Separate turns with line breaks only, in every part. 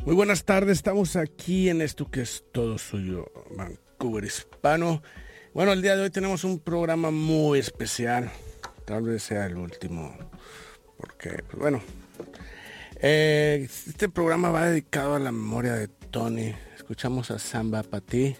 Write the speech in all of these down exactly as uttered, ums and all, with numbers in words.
Muy buenas tardes, estamos aquí en esto que es todo suyo, Vancouver Hispano. Bueno, el día de hoy tenemos un programa muy especial, tal vez sea el último, porque, pues bueno, eh, este programa va dedicado a la memoria de Tony. Escuchamos a Samba Pati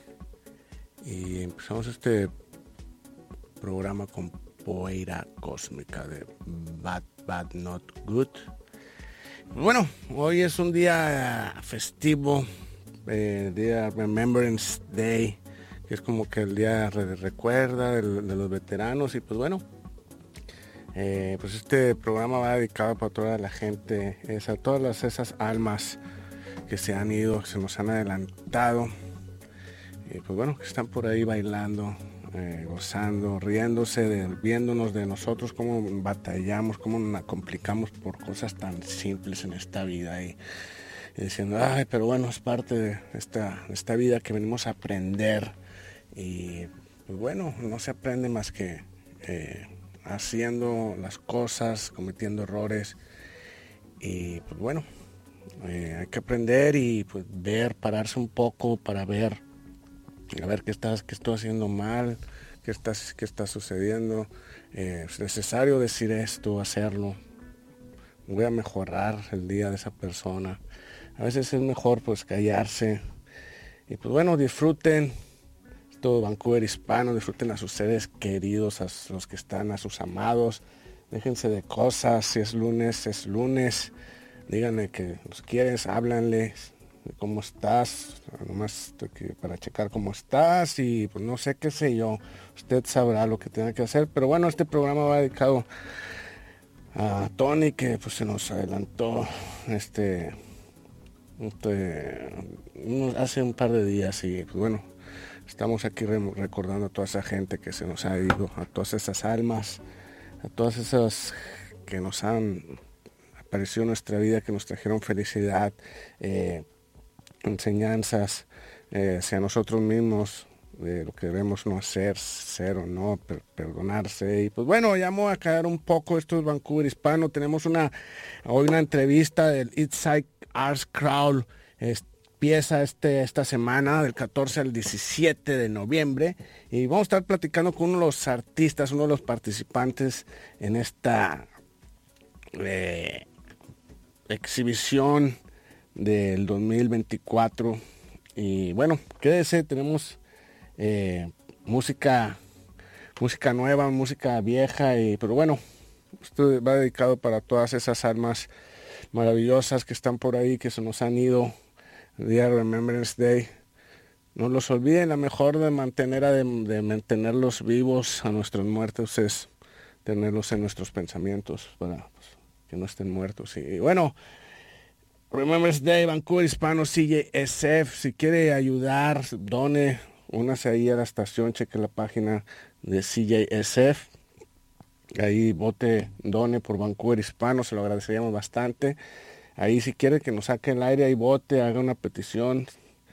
y empezamos este programa con Poeira Cósmica de Bad Bad Not Good. Bueno, hoy es un día festivo, eh, día Remembrance Day, que es como que el día de recuerda de, de los veteranos. Y pues bueno, eh, pues este programa va dedicado para toda la gente, es a todas las, esas almas que se han ido, que se nos han adelantado, y pues bueno, que están por ahí bailando, eh, gozando, riéndose, de, viéndonos de nosotros, cómo batallamos, cómo nos complicamos por cosas tan simples en esta vida, y, y diciendo, ay, pero bueno, es parte de esta, de esta vida que venimos a aprender. Y pues bueno, no se aprende más que eh, haciendo las cosas, cometiendo errores. Y pues bueno, eh, hay que aprender y pues ver, pararse un poco para ver, a ver qué estás, qué estoy haciendo mal, qué estás, qué está sucediendo. Eh, es necesario decir esto, hacerlo. Voy a mejorar el día de esa persona. A veces es mejor pues callarse. Y pues bueno, disfruten todo Vancouver Hispano, disfruten a sus seres queridos, a los que están, a sus amados. Déjense de cosas, si es lunes, es lunes. Díganle que los quieres, háblanles de cómo estás, nomás estoy aquí para checar cómo estás y pues no sé, qué sé yo, usted sabrá lo que tenga que hacer. Pero bueno, este programa va dedicado a Tony, que pues se nos adelantó este, este hace un par de días. Y pues bueno, estamos aquí re- recordando a toda esa gente que se nos ha ido, a todas esas almas, a todas esas que nos han aparecido en nuestra vida, que nos trajeron felicidad, eh, enseñanzas eh, hacia nosotros mismos, de lo que debemos no hacer, ser o no, per- perdonarse. Y pues bueno, ya me voy a caer un poco. Esto es Vancouver Hispano. Tenemos una hoy una entrevista del Eastside Arts Crowd. Empieza este, esta semana del catorce al diecisiete de noviembre, y vamos a estar platicando con uno de los artistas, uno de los participantes en esta eh, exhibición del dos mil veinticuatro. Y bueno, quédese, tenemos eh, música música nueva, música vieja, y pero bueno, esto va dedicado para todas esas almas maravillosas que están por ahí, que se nos han ido. El día de Remembrance Day, no los olviden. La mejor de mantener de, de mantenerlos vivos a nuestros muertos es tenerlos en nuestros pensamientos para pues, que no estén muertos. Y, y bueno, Remembrance Day, Vancouver Hispano, C J S F. Si quiere ayudar, done, únase ahí a la estación, cheque la página de C J S F. Ahí vote, done por Vancouver Hispano, se lo agradeceríamos bastante. Ahí si quiere que nos saque el aire, ahí vote, haga una petición.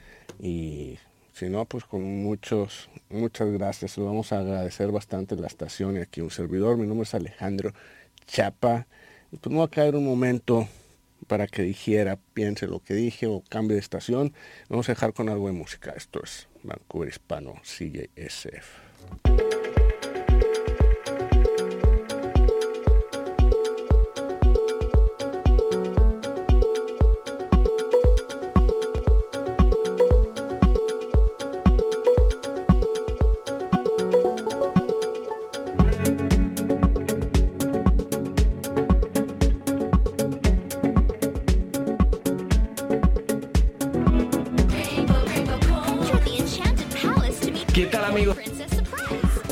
Y si no, pues con muchos, muchas gracias. Lo vamos a agradecer bastante la estación y aquí un servidor. Mi nombre es Alejandro Chapa. Y pues me va a caer un momento para que dijera, piense lo que dije o cambie de estación. Vamos a dejar con algo de música. Esto es Vancouver Hispano, C J S F.
¿Qué tal, amigos?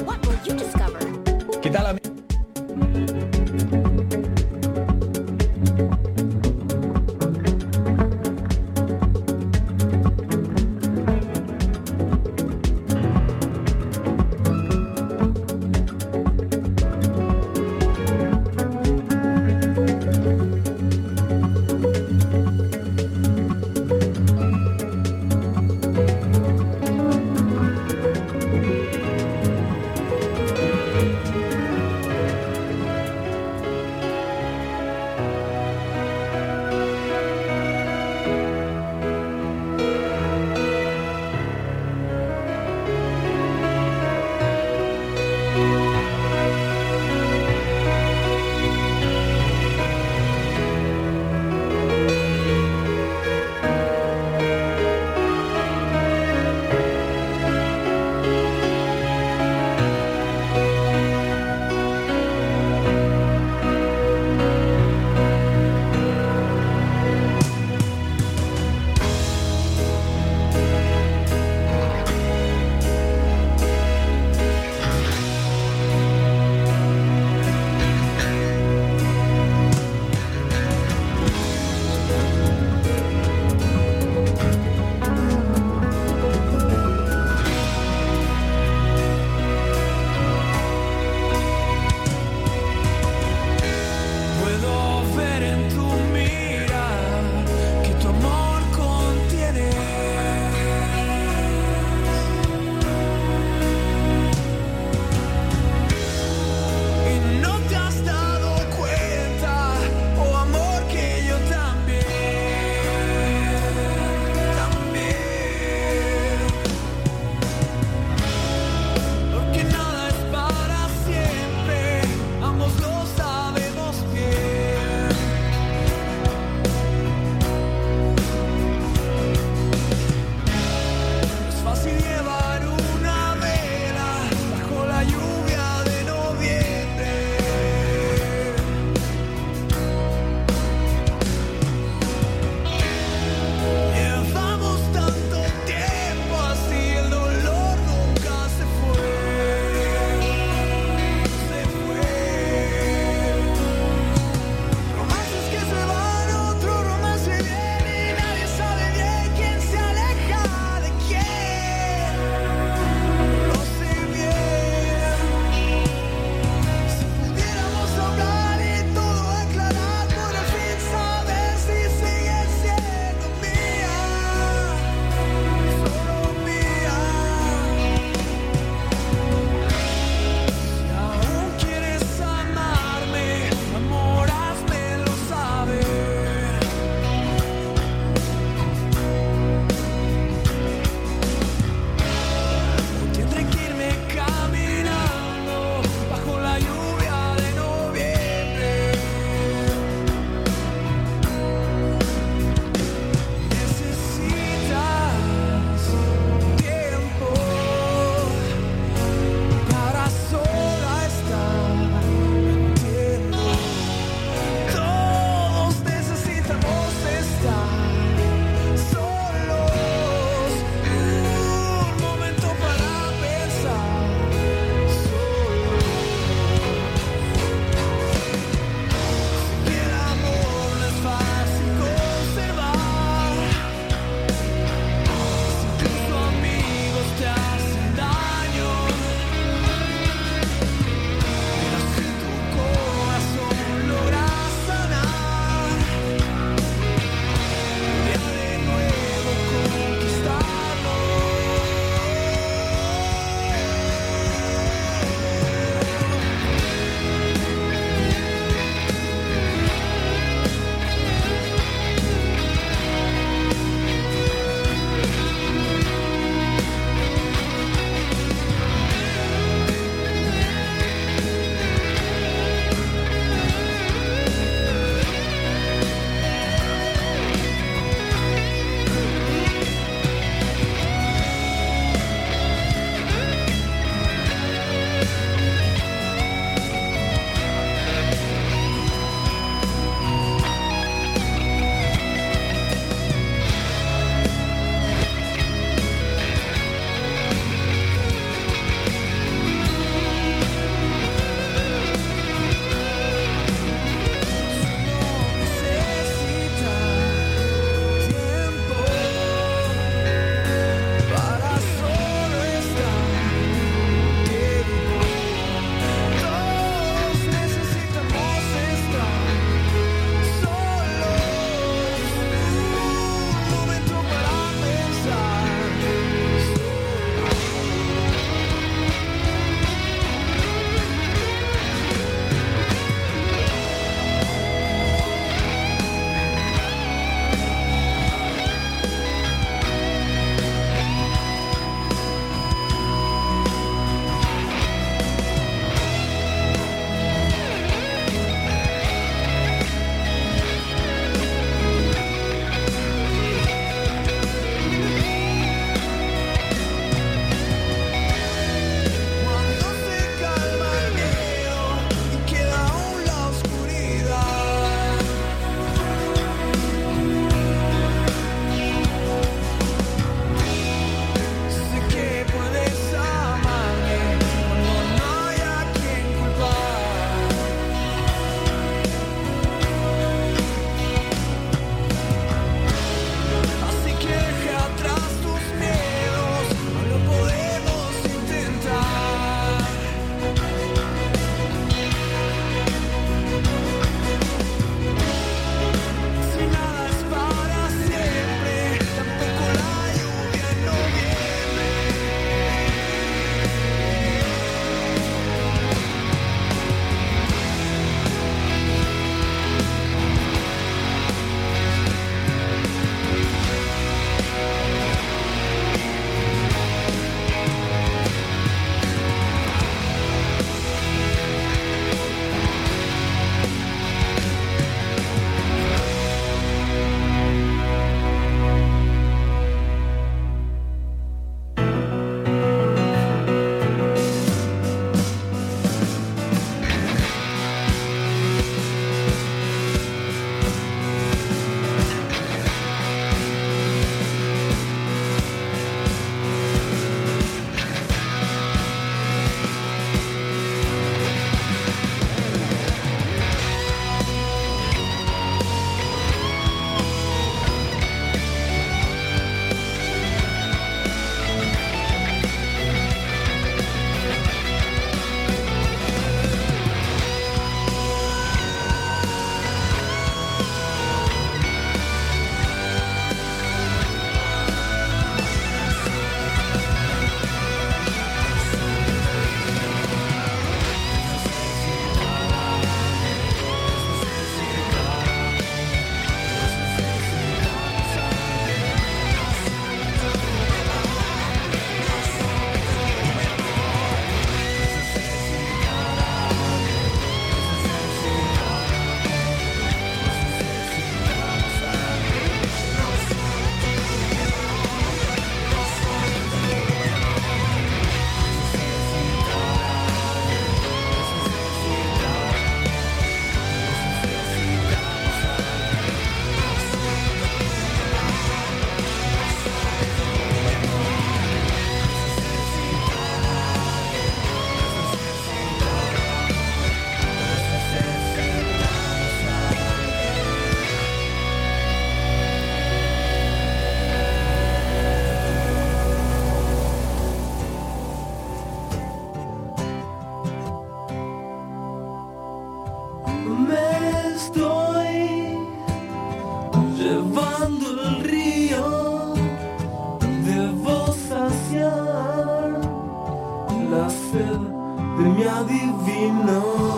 vino.